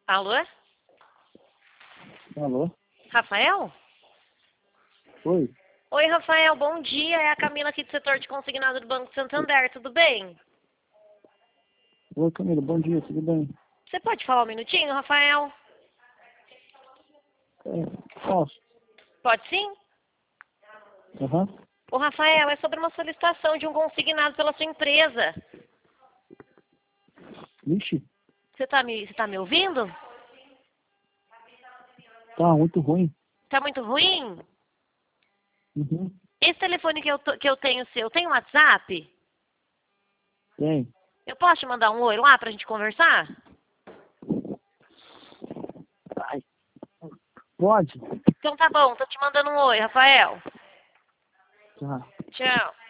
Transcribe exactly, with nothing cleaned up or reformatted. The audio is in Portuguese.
Alô? Alô? Rafael? Oi? Oi, Rafael, bom dia. É a Camila aqui do setor de consignado do Banco Santander, tudo bem? Oi, Camila, bom dia, tudo bem? Você pode falar um minutinho, Rafael? É, posso? Pode sim? Aham. Ô, Rafael, é sobre uma solicitação de um consignado pela sua empresa. Vixe, Você tá me, você tá me ouvindo? tá muito ruim. Tá muito ruim? Uhum. Esse telefone que eu, tô- que eu tenho seu, tem um WhatsApp? Tem. Eu posso te mandar um oi lá pra gente conversar? Ai, pode? Então tá bom, tô te mandando um oi, Rafael. Tá. Tchau.